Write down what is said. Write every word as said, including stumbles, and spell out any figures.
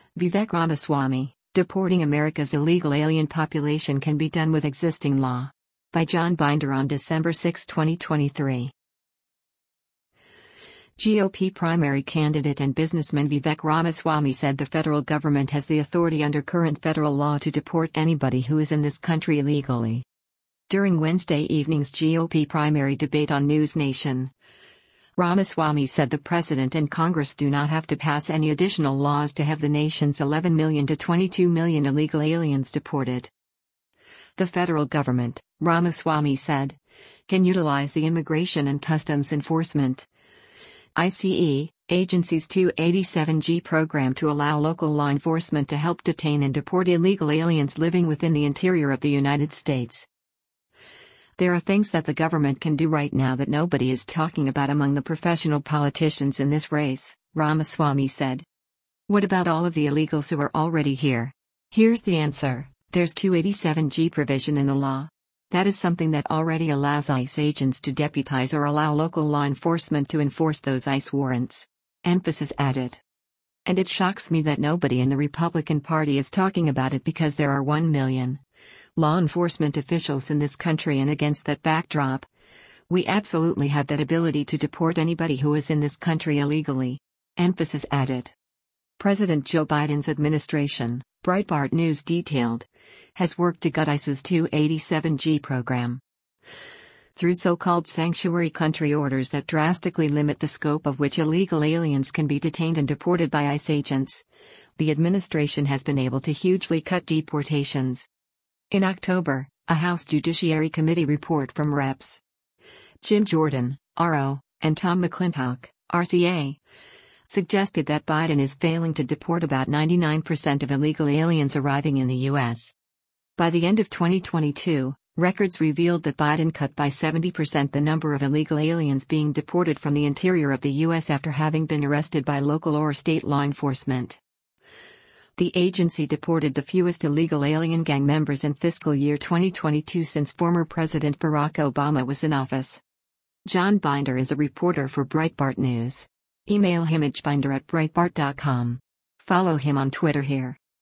Vivek Ramaswamy, Deporting America's Illegal Alien Population Can Be Done with Existing Law. By John Binder on December sixth, twenty twenty-three. G O P primary candidate and businessman Vivek Ramaswamy said the federal government has the authority under current federal law to deport anybody who is in this country illegally. During Wednesday evening's G O P primary debate on News Nation, Ramaswamy said the president and Congress do not have to pass any additional laws to have the nation's eleven million to twenty-two million illegal aliens deported. The federal government, Ramaswamy said, can utilize the Immigration and Customs Enforcement I C E, agency's two eighty-seven G program to allow local law enforcement to help detain and deport illegal aliens living within the interior of the United States. There are things that the government can do right now that nobody is talking about among the professional politicians in this race, Ramaswamy said. What about all of the illegals who are already here? Here's the answer: there's two eighty-seven G provision in the law. That is something that already allows ICE agents to deputize or allow local law enforcement to enforce those ICE warrants. Emphasis added. And it shocks me that nobody in the Republican Party is talking about it because there are one million law enforcement officials in this country, and against that backdrop, we absolutely have that ability to deport anybody who is in this country illegally. Emphasis added. President Joe Biden's administration, Breitbart News detailed, has worked to gut ICE's two eighty-seven G program. Through so-called sanctuary country orders that drastically limit the scope of which illegal aliens can be detained and deported by ICE agents, the administration has been able to hugely cut deportations. In October, a House Judiciary Committee report from Reps Jim Jordan, R O, and Tom McClintock, R C A, suggested that Biden is failing to deport about ninety-nine percent of illegal aliens arriving in the U S. By the end of twenty twenty-two, records revealed that Biden cut by seventy percent the number of illegal aliens being deported from the interior of the U S after having been arrested by local or state law enforcement. The agency deported the fewest illegal alien gang members in fiscal year twenty twenty-two since former President Barack Obama was in office. John Binder is a reporter for Breitbart News. Email him at binder at breitbart dot com. Follow him on Twitter here.